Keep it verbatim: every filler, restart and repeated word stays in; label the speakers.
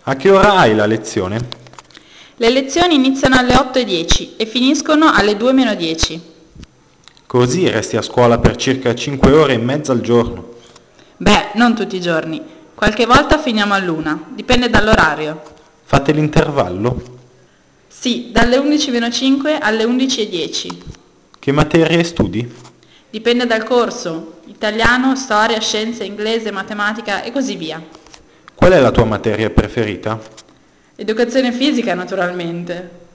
Speaker 1: A che ora hai la lezione?
Speaker 2: Le lezioni iniziano alle otto e dieci e finiscono alle due meno dieci.
Speaker 1: Così resti a scuola per circa cinque ore e mezza al giorno.
Speaker 2: Beh, non tutti i giorni. Qualche volta finiamo all'una, dipende dall'orario.
Speaker 1: Fate l'intervallo?
Speaker 2: Sì, dalle undici meno cinque alle undici e dieci.
Speaker 1: Che materie studi?
Speaker 2: Dipende dal corso. Italiano, storia, scienze, inglese, matematica e così via.
Speaker 1: Qual è la tua materia preferita?
Speaker 2: Educazione fisica, naturalmente.